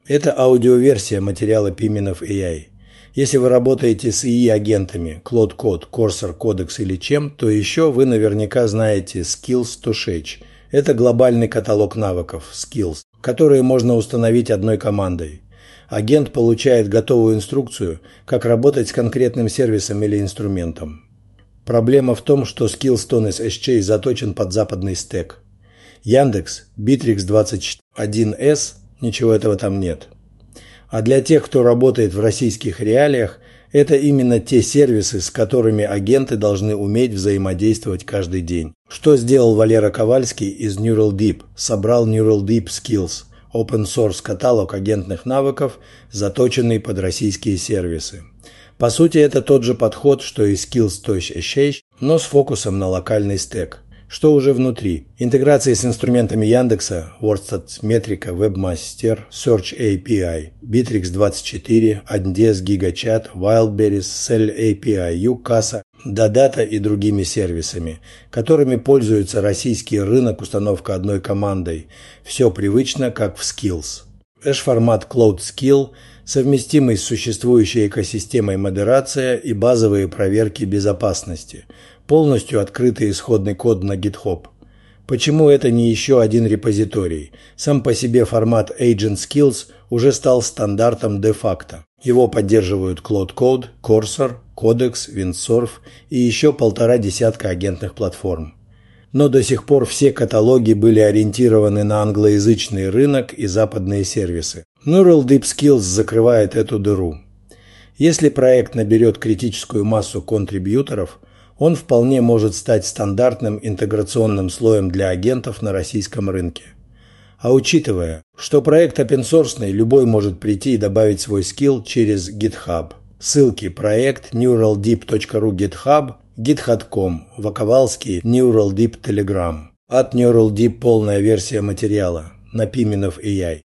Это аудиоверсия материала Piminov AI. Если вы работаете с ИИ-агентами Claude Code, Cursor, Codex или чем, то еще вы наверняка знаете Skills to Shech. Это глобальный каталог навыков Skills, которые можно установить одной командой. Агент получает готовую инструкцию, как работать с конкретным сервисом или инструментом. Проблема в том, что Skillstones SC заточен под западный стек. Яндекс, Bittrex 21S, ничего этого там нет. А для тех, кто работает в российских реалиях, это именно те сервисы, с которыми агенты должны уметь взаимодействовать каждый день. Что сделал Валера Ковальский из NeuralDeep? Собрал NeuralDeep Skills, open source каталог агентных навыков, заточенный под российские сервисы. По сути, это тот же подход, что и Skills.sh, но с фокусом на локальный стек. Что уже внутри? Интеграции с инструментами Яндекса, WordStat, Metrica, Webmaster, Search API, Bittrex 24, Andes, GigaChat, Wildberries, Cell API, Ucasa, Dodata и другими сервисами, которыми пользуется российский рынок, установка одной командой. Все привычно, как в Skills. Эш-формат Cloud Skill, совместимый с существующей экосистемой модерация и базовые проверки безопасности. Полностью открытый исходный код на GitHub. Почему это не еще один репозиторий? Сам по себе формат Agent Skills уже стал стандартом де-факто. Его поддерживают Claude Code, Cursor, Codex, Windsurf и еще 1,5 десятка агентных платформ. Но до сих пор все каталоги были ориентированы на англоязычный рынок и западные сервисы. NeuralDeep Skills закрывает эту дыру. Если проект наберет критическую массу контрибьюторов, он вполне может стать стандартным интеграционным слоем для агентов на российском рынке. А учитывая, что проект open-source, любой может прийти и добавить свой скилл через GitHub. Ссылки: проект neuraldeep.ru GitHub, github.com, Воковалский, NeuralDeep Telegram. От NeuralDeep полная версия материала на Piminov AI.